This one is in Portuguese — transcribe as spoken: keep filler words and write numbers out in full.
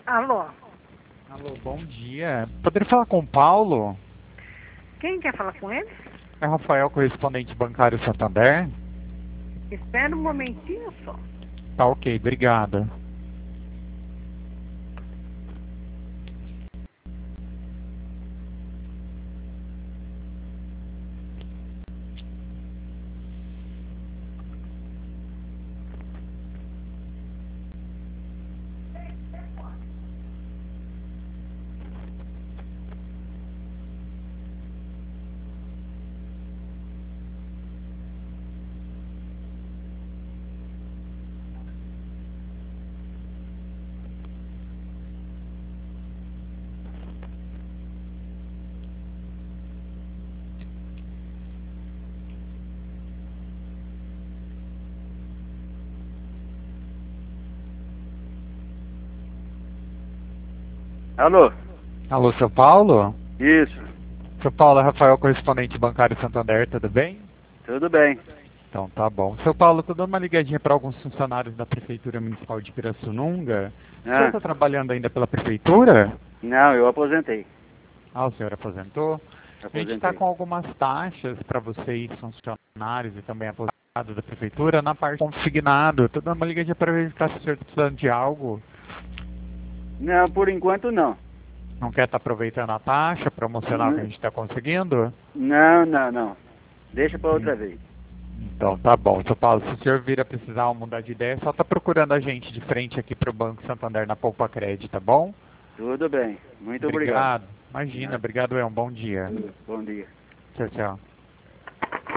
Alô? Alô, bom dia. Poderia falar com o Paulo? Quem quer falar com ele? É Rafael, correspondente bancário Santander? Espera um momentinho só. Tá ok, obrigada. Alô? Alô, seu Paulo? Isso, Seu Paulo, é Rafael, correspondente bancário Santander, tudo bem? tudo bem. Então tá bom. Seu Paulo, tô dando uma ligadinha para alguns funcionários da Prefeitura Municipal de Pirassununga. O senhor Ah, está trabalhando ainda pela Prefeitura? não, eu aposentei. Ah, o senhor aposentou? A gente está Aposentei. com algumas taxas para vocês, funcionários e também aposentados da Prefeitura, na parte consignado. Tô dando uma ligadinha para verificar se o senhor está precisando de algo. Não, por enquanto não. Não quer estar aproveitando a taxa promocional que a N- gente está conseguindo? Não, não, não. Deixa para outra Hum, vez. Então tá bom. Seu Paulo, se o senhor vir a precisar mudar de ideia, só tá procurando a gente de frente aqui para o Banco Santander na Poupa Crédito, tá bom? Tudo bem. Muito obrigado. Obrigado. Imagina, obrigado, é um bom dia. Bom dia. Tchau, tchau.